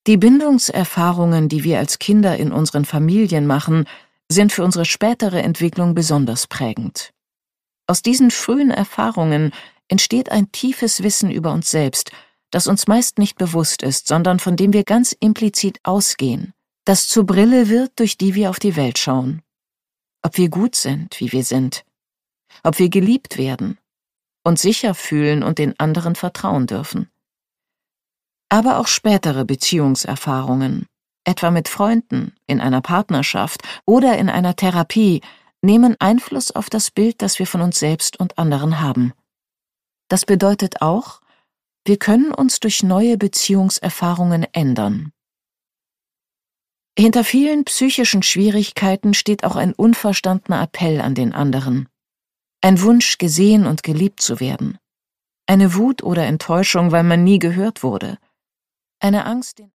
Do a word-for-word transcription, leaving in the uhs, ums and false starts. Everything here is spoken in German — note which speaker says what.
Speaker 1: Die Bindungserfahrungen, die wir als Kinder in unseren Familien machen, sind für unsere spätere Entwicklung besonders prägend. Aus diesen frühen Erfahrungen entsteht ein tiefes Wissen über uns selbst, das uns meist nicht bewusst ist, sondern von dem wir ganz implizit ausgehen, das zur Brille wird, durch die wir auf die Welt schauen. Ob wir gut sind, wie wir sind, ob wir geliebt werden, uns sicher fühlen und den anderen vertrauen dürfen. Aber auch spätere Beziehungserfahrungen, etwa mit Freunden, in einer Partnerschaft oder in einer Therapie, nehmen Einfluss auf das Bild, das wir von uns selbst und anderen haben. Das bedeutet auch, wir können uns durch neue Beziehungserfahrungen ändern. Hinter vielen psychischen Schwierigkeiten steht auch ein unverstandener Appell an den anderen. Ein Wunsch, gesehen und geliebt zu werden. Eine Wut oder Enttäuschung, weil man nie gehört wurde. Eine Angst, den